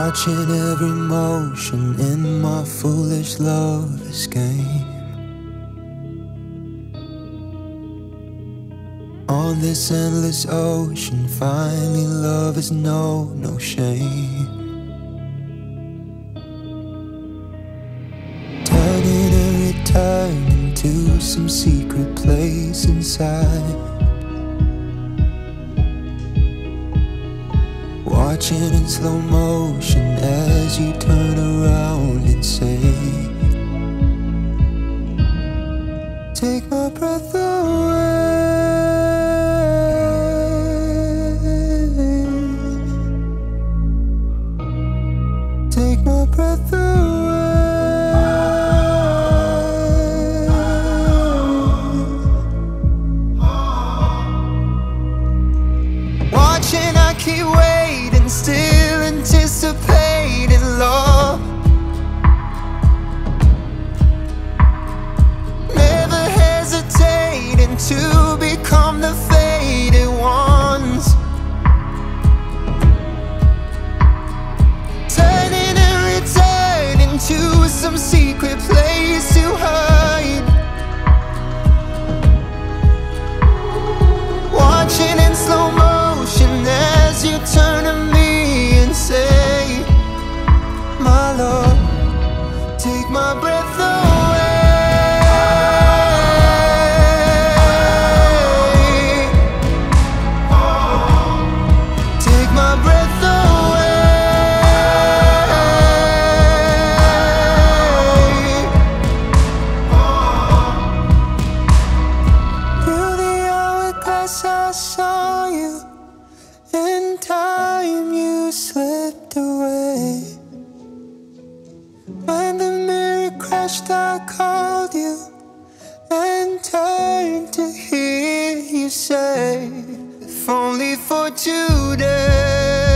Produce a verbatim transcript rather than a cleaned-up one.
watching every motion in my foolish lover's game. On this endless ocean, finding love is no, no shame. Turning and returning to some secret place inside, watching in slow motion as you turn around and say, take my breath away. Take my breath away. Watching, I keep waiting, still anticipating love. Never hesitating to become the faded ones. Turning and returning to some secret place to hide, watching in slow motion as you turn to me and say, my love, take my breath away. Take my breath away. Through the hourglass I saw you, in time you slipped away. When the mirror crashed I called you and turned to hear you say, if only for today.